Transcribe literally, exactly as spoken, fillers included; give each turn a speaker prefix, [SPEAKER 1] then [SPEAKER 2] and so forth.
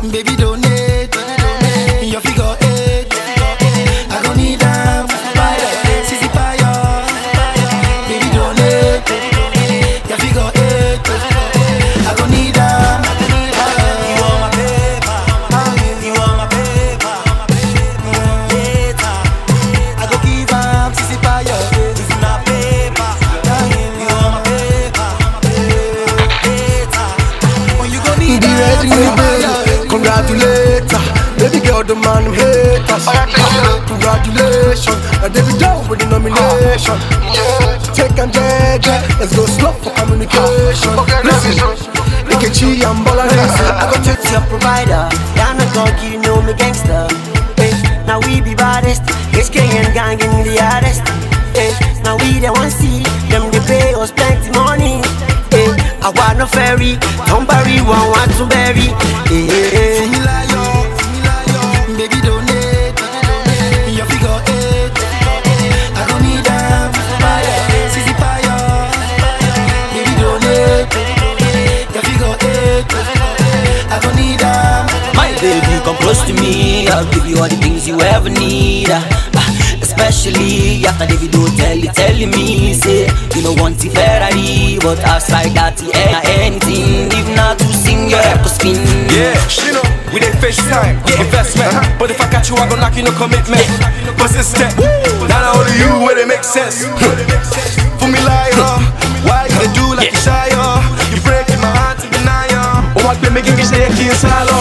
[SPEAKER 1] Baby donate, your figure eight. I don't need them. Sissy fire. Baby donate, your figure eight. I don't need them. You want my paper? You want my paper? Later, I go give them Sissy fire. If not paper, you want my paper? Later, when you gon' need them.
[SPEAKER 2] Congratulator, baby girl, the man them haters. Congratulations, now they be down with the nomination. Take and judge, let's go slow for communication. Listen, Ikechi and Bola, I go take
[SPEAKER 3] your provider. Down the dog, you know me gangster. Hey, now we be baddest. H K and gang in the hardest. Hey, now we the one see them they pay us plenty money. Hey, I want no ferry, don't bury one want to bury. Hey,
[SPEAKER 1] baby donate, your figure eight. I don't need them. Sissy fire, baby donate, your figure eight. I don't need them.
[SPEAKER 3] my baby, come close to me. I'll give you all the things you ever need. Uh, especially after the video tell it, telling me say you don't want the Ferrari, but outside that you ain't anything. If not to sing your rap spin.
[SPEAKER 4] Yeah, you know, we did FaceTime, yeah. Investment. Uh-huh. But if I catch you, I gon' knock you no commitment. Yeah. Persistent, not only you, where it makes sense. For me, liar, why you do like yeah. a shy? You breaking my heart to deny. Oh, what they making me say I can't